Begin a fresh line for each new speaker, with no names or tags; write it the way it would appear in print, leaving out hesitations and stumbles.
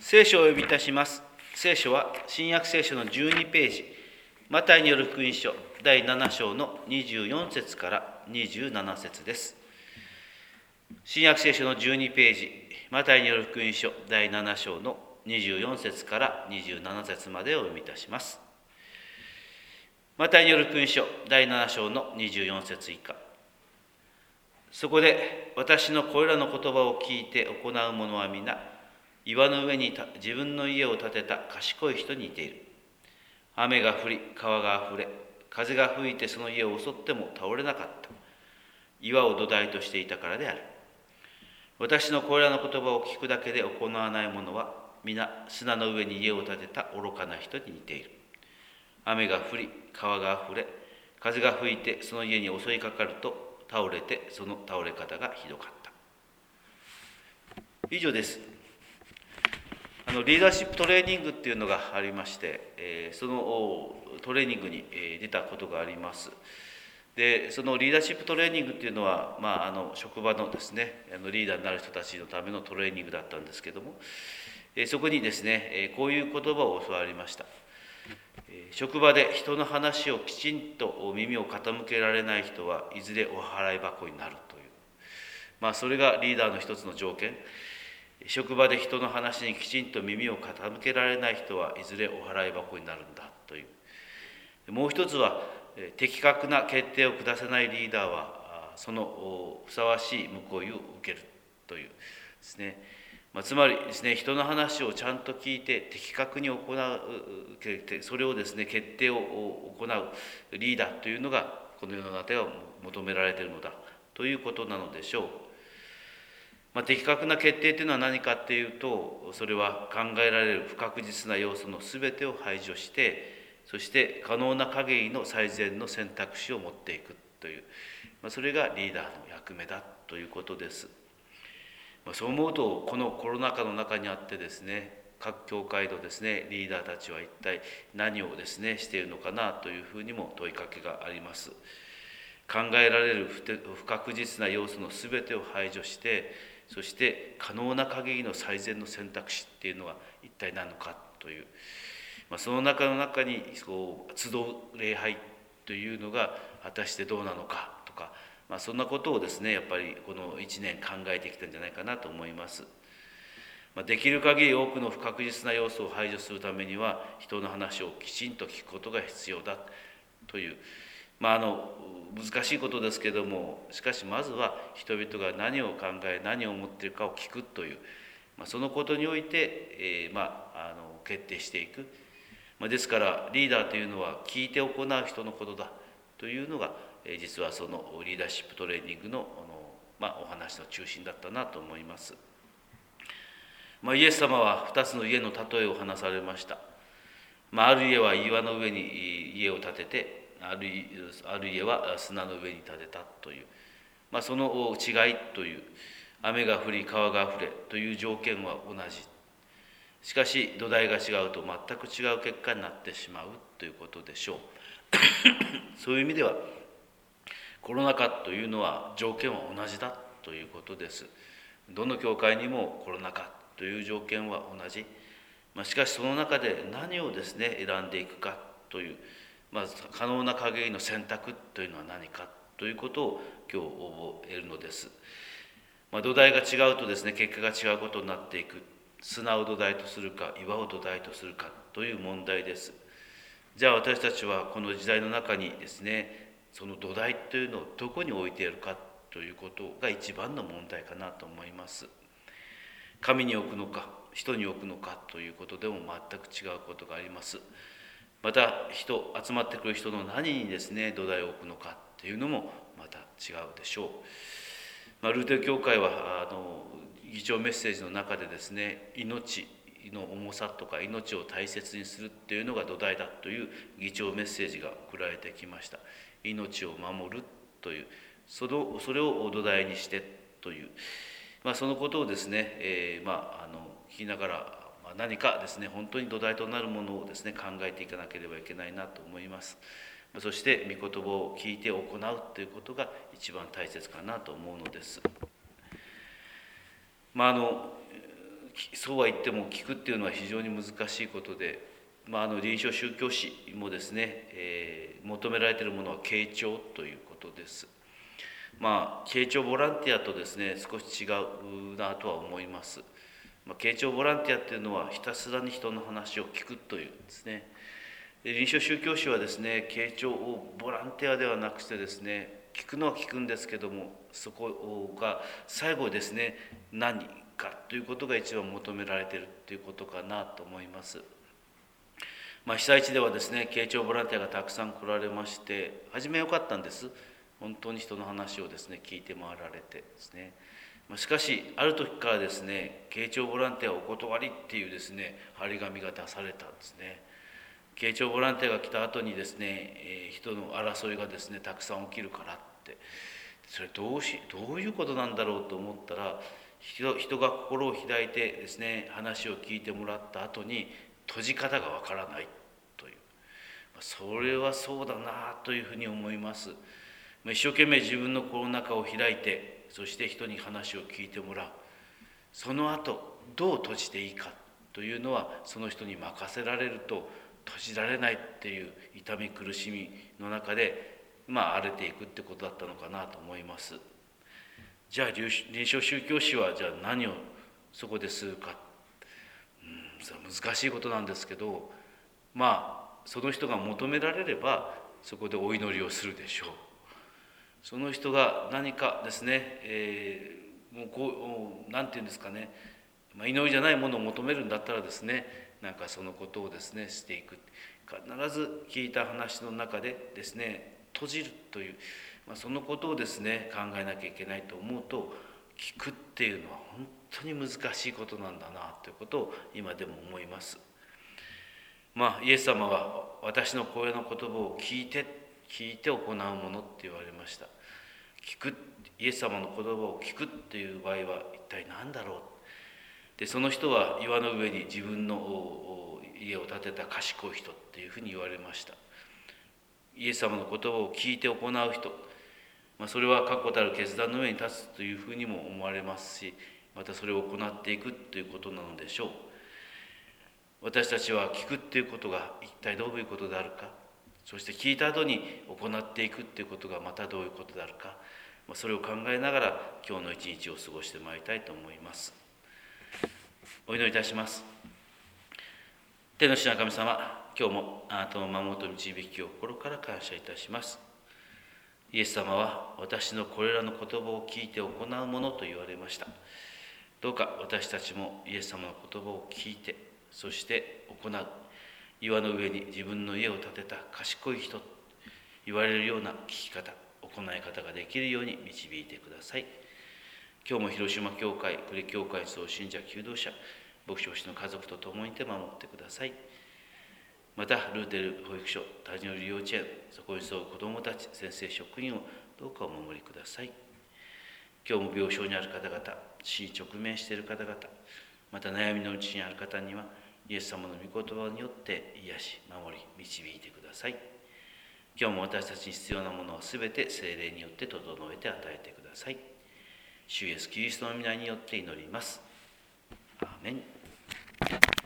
聖書をお読みいたします。聖書は新約聖書の12ページ、マタイによる福音書第7章の24節から27節です。新約聖書の12ページ、マタイによる福音書第7章の24節から27節までお読みいたします。マタイによる福音書第7章の24節以下。そこで私のこれらの言葉を聞いて行う者は皆、岩の上に自分の家を建てた賢い人に似ている。雨が降り、川があふれ、風が吹いてその家を襲っても倒れなかった。岩を土台としていたからである。私のこれらの言葉を聞くだけで行わない者は、皆砂の上に家を建てた愚かな人に似ている。雨が降り、川があふれ、風が吹いてその家に襲いかかると倒れて、その倒れ方がひどかった。以上です。リーダーシップトレーニングっていうのがありまして、そのトレーニングに出たことがあります。で、そのリーダーシップトレーニングっていうのは、職場のですね、リーダーになる人たちのためのトレーニングだったんですけども、そこにですね、こういう言葉を教わりました。職場で人の話をきちんと耳を傾けられない人はいずれお払い箱になるという、それがリーダーの一つの条件。職場で人の話にきちんと耳を傾けられない人はいずれお払い箱になるんだという。もう一つは、的確な決定を下せないリーダーはそのふさわしい報いを受けるというですね。つまりですね、人の話をちゃんと聞いて的確に行う、それをですね、決定を行うリーダーというのがこの世の中では求められているのだということなのでしょう。的確な決定というのは何かっていうと、それは考えられる不確実な要素の全てを排除して、そして可能な限りの最善の選択肢を持っていくという、それがリーダーの役目だということです。そう思うと、このコロナ禍の中にあってですね、各教会のですね、リーダーたちは一体何をですね、しているのかなというふうにも問いかけがあります。考えられる不確実な要素の全てを排除して、そして可能な限りの最善の選択肢っていうのは一体何のかという、その中に集う礼拝というのが果たしてどうなのかとか、そんなことをですね、やっぱりこの1年考えてきたんじゃないかなと思います。できる限り多くの不確実な要素を排除するためには、人の話をきちんと聞くことが必要だという、難しいことですけども、しかしまずは人々が何を考え何を思っているかを聞くという、そのことにおいて、決定していく。ですからリーダーというのは聞いて行う人のことだというのが、実はそのリーダーシップトレーニングのお話の中心だったなと思います。イエス様は2つの家の例えを話されました。ある家は岩の上に家を建てて、ある家は砂の上に建てたという、その違いという、雨が降り川があふれという条件は同じ。しかし土台が違うと全く違う結果になってしまうということでしょう。そういう意味ではコロナ禍というのは条件は同じだということです。どの教会にもコロナ禍という条件は同じ。しかしその中で何をですね、選んでいくかという、可能な限りの選択というのは何かということを今日覚えるのです。土台が違うとですね、結果が違うことになっていく。砂を土台とするか岩を土台とするかという問題です。じゃあ私たちはこの時代の中にですね、その土台というのをどこに置いているかということが一番の問題かなと思います。神に置くのか人に置くのかということでも全く違うことがあります。また集まってくる人の何にですね、土台を置くのかというのもまた違うでしょう。ルーテル教会は議長メッセージの中でですね、命の重さとか命を大切にするっていうのが土台だという議長メッセージが送られてきました。命を守るという、それを土台にしてという、そのことをですね、聞きながら何かですね、本当に土台となるものをですね、考えていかなければいけないなと思います。そして御言葉を聞いて行うということが一番大切かなと思うのです。 そうは言っても聞くっていうのは非常に難しいことで、臨床宗教史もですね、求められているものは傾聴ということです。傾聴ボランティアとですね少し違うなとは思います。傾聴ボランティアっていうのはひたすらに人の話を聞くというんですね。で臨床宗教史はですね傾聴をボランティアではなくてですね聞くのは聞くんですけども、そこが最後ですね何かということが一番求められているということかなと思います。被災地ではですね傾聴ボランティアがたくさん来られまして、初め良かったんです。本当に人の話をですね聞いて回られてですね、しかしある時からですね傾聴ボランティアお断りっていうですね張り紙が出されたんですね。傾聴ボランティアが来た後にですね、人の争いがですねたくさん起きるからって、それどういうことなんだろうと思ったら、人が心を開いてですね話を聞いてもらった後に閉じ方がわからないという、それはそうだなというふうに思います。一生懸命自分の心の中を開いて、そして人に話を聞いてもらう。その後どう閉じていいかというのはその人に任せられると、閉じられないっていう痛み苦しみの中で荒れていくってことだったのかなと思います。じゃあ臨床宗教史はじゃあ何をそこでするか、それは難しいことなんですけど、その人が求められればそこでお祈りをするでしょう。その人が何かですね、なんていうんですかね、祈りじゃないものを求めるんだったらですね、そのことをですねしていく。必ず聞いた話の中でですね閉じるという、そのことをですね考えなきゃいけないと思うと、聞くっていうのは本当に難しいことなんだなということを今でも思います。イエス様は私のこれの言葉を聞いて行うものって言われました。イエス様の言葉を聞くっていう場合は一体何だろう。でその人は岩の上に自分の家を建てた賢い人っていうふうに言われました。イエス様の言葉を聞いて行う人、それは確固たる決断の上に立つというふうにも思われますし、またそれを行っていくということなのでしょう。私たちは聞くっていうことが一体どういうことであるか、そして聞いた後に行っていくっていうことがまたどういうことであるか、それを考えながら今日の一日を過ごしてまいりたいと思います。お祈りいたします。天の父な神様、今日もあなたの守りと導きを心から感謝いたします。イエス様は私のこれらの言葉を聞いて行うものと言われました。どうか私たちもイエス様の言葉を聞いて、そして行う。岩の上に自分の家を建てた賢い人と言われるような聞き方、行い方ができるように導いてください。今日も広島教会、呉教会総信者求道者、牧師の家族と共にて守ってください。またルーテル保育所、谷寄幼稚園、そこに沿う子どもたち、先生職員をどうかお守りください。今日も病床にある方々、死に直面している方々、また悩みのうちにある方にはイエス様の御言葉によって癒し、守り、導いてください。今日も私たちに必要なものをすべて聖霊によって整えて与えてください。主イエスキリストの皆によって祈ります。アーメン。